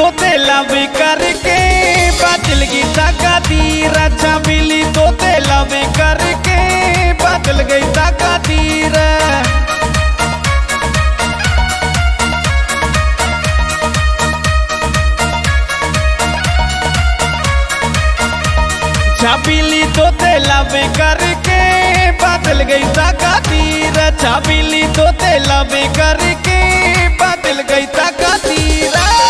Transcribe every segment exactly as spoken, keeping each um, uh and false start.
तो तेला भी करके बादल गई ताका तीर। छबीली तो तेला भी करके बादल गई ताका तीर। छबीली तो तेला भी करके बादल गई ताका तीर। छबीली तो तेला भी करके बादल गई ताका तीर।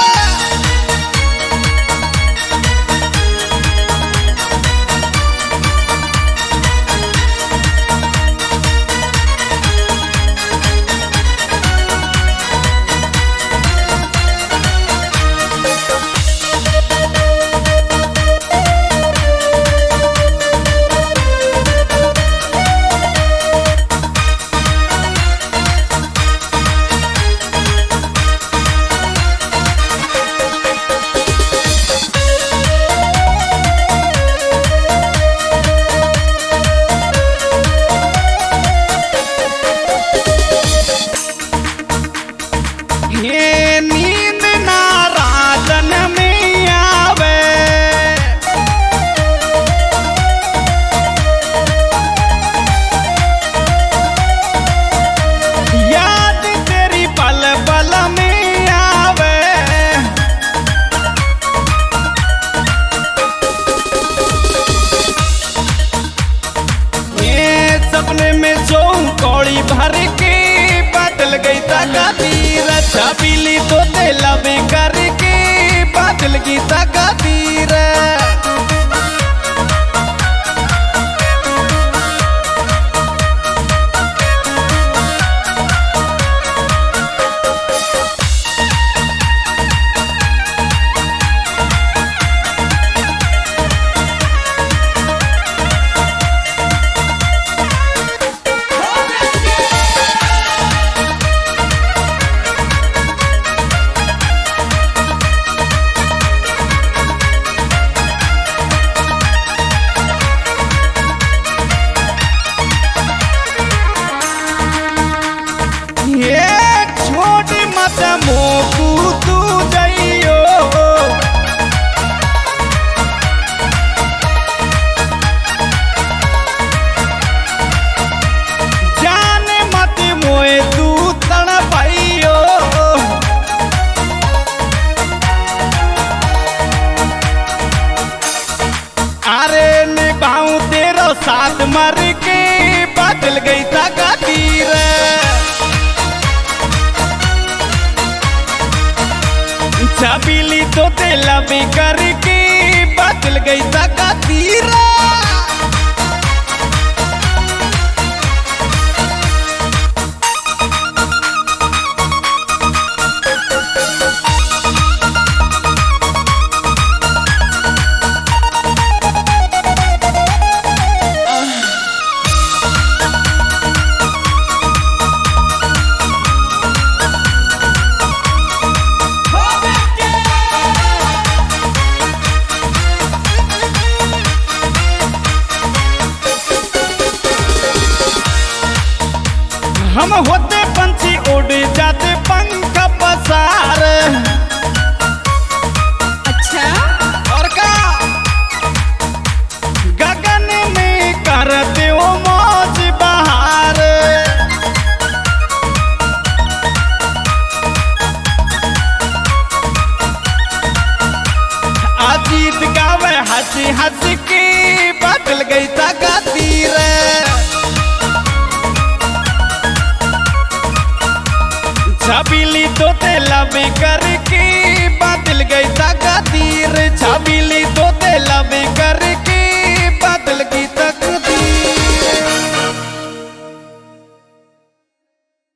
ये नींद ना रातन में आवे, याद तेरी पल पल में आवे। ये सपने में जो कौड़ी भर के बादल गई ताका तीर। छबीली तो तेला भी करके बादल गई ताका तीर। ये छोट मत मोकू तू जइयो, जाने मत मोए तू तड़पाइयो। अरे निभाऊं तेरो साथ मर के बादल गई ताका तीर। छबीली तो तेला भी करके बादल गई ताका तीर। हम होते पंछी उड़ जाते पंख पसार। अच्छा और का गगन में करते हो मौज बहार। अजीत गावे हंसी हंस के बादल गई ताका तीर। छबीली तो तेला भी करके बादल गई ताका तीर। छबीली तो तेला भी